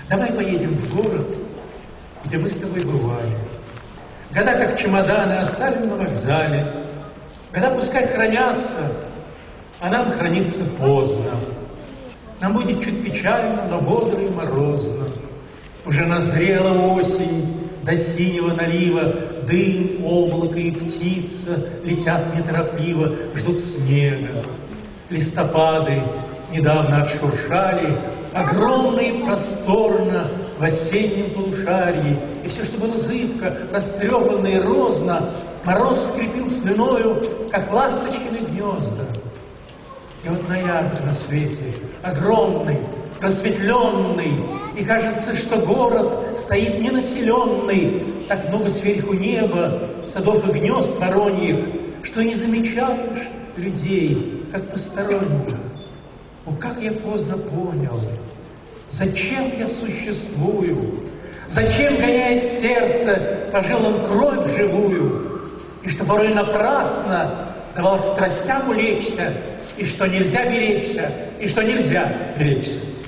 Давай поедем в город, где мы с тобой бывали. Года, как чемоданы, оставим на вокзале. Года пускай хранятся, а нам храниться поздно. Нам будет чуть печально, но бодро и морозно. Уже назрела осень, до синего налива, дым, облако и птица летят неторопливо, ждут снега. Листопады недавно отшуршали, огромно и просторно в осеннем полушарии, и все, что было зыбко, растрепанно и розно, мороз скрипел слюною, как ласточкины гнезда. И вот ноябрь на свете, огромный, просветленный, и кажется, что город стоит ненаселенный, так много сверху неба, садов и гнезд вороньих, что не замечаешь людей, как посторонних. О, как я поздно понял, зачем я существую, зачем гоняет сердце по жилам кровь живую, и что порой напрасно давал страстям улечься, и что нельзя беречься, и что нельзя беречься.